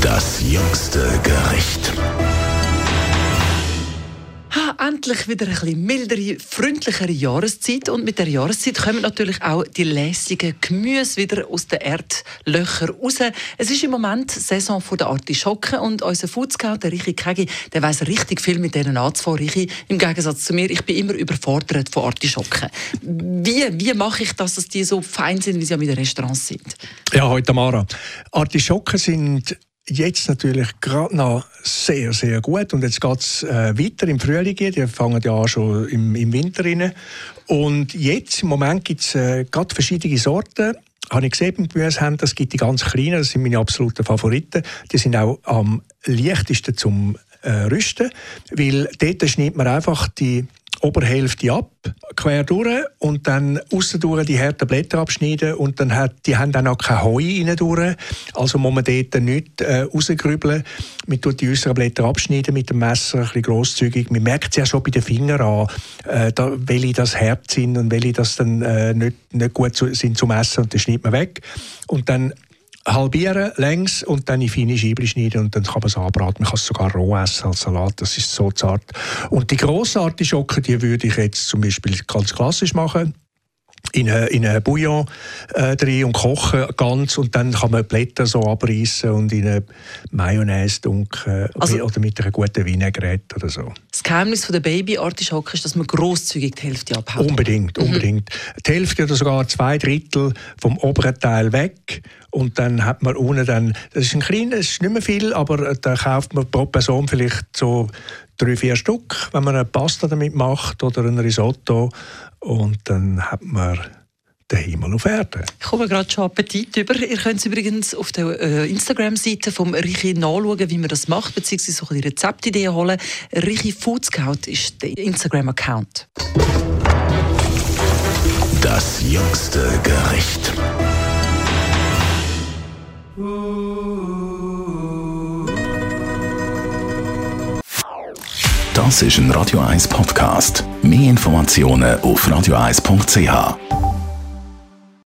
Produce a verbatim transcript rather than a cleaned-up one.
Das jüngste Gericht. Ha, endlich wieder ein bisschen mildere, freundlichere Jahreszeit. Und mit der Jahreszeit kommen natürlich auch die lässigen Gemüse wieder aus den Erdlöchern raus. Es ist im Moment Saison der Artischocken und unser Foodscout, der Richi Kegi, der weiss richtig viel mit denen anzufangen. Richi, im Gegensatz zu mir, ich bin immer überfordert von Artischocken. Wie, wie mache ich das, dass die so fein sind, wie sie in den Restaurants sind? Ja, heute Tamara. Artischocken sind jetzt natürlich gerade noch sehr, sehr gut. Und jetzt geht es äh, weiter im Frühling. Die fangen ja an schon im, im Winter rein. Und jetzt, im Moment, gibt es äh, gerade verschiedene Sorten. Habe ich gesehen beim Gemüsehändler, es gibt die ganz kleinen, das sind meine absoluten Favoriten. Die sind auch am leichtesten zum äh, Rüsten, weil dort schneidet man einfach die Oberhälfte ab, quer durch und dann aussen durch die harten Blätter abschneiden und dann hat, die haben dann auch kein Heu rein durch, also muss man dort nicht äh, rausgrübeln. Man tut die äußeren Blätter abschneiden mit dem Messer, ein bisschen grosszügig. Man merkt es ja schon bei den Fingern an, äh, da, welche das hart sind und welche das dann äh, nicht, nicht gut zu, sind zum Essen und dann schneidet man weg. Und dann halbieren längs und dann in feine Scheiben schneiden und dann kann man es anbraten. Man kann es sogar roh essen als Salat, das ist so zart. Und die grossen Artischocken, die würde ich jetzt zum Beispiel ganz klassisch machen. In einen in eine Bouillon äh, drin und kochen ganz und dann kann man die Blätter so abreißen und in eine Mayonnaise dunkeln also, oder mit einer guten Vinaigrette oder so. Das Geheimnis der Baby-Artischocken ist, dass man grosszügig die Hälfte abhaut. Unbedingt, mhm. unbedingt. Die Hälfte oder sogar zwei Drittel vom oberen Teil weg und dann hat man unten dann, das ist ein kleines, das ist nicht mehr viel, aber da kauft man pro Person vielleicht so drei, vier Stück, wenn man eine Pasta damit macht oder ein Risotto. Und dann hat man den Himmel auf Erden. Ich komme gerade schon Appetit über. Ihr könnt es übrigens auf der äh, Instagram-Seite vom Richi nachschauen, wie man das macht, beziehungsweise so die Rezeptideen holen. Richi Foodscout ist der Instagram-Account. Das jüngste Gericht. Das ist ein Radio eins Podcast. Mehr Informationen auf radio eins punkt c h.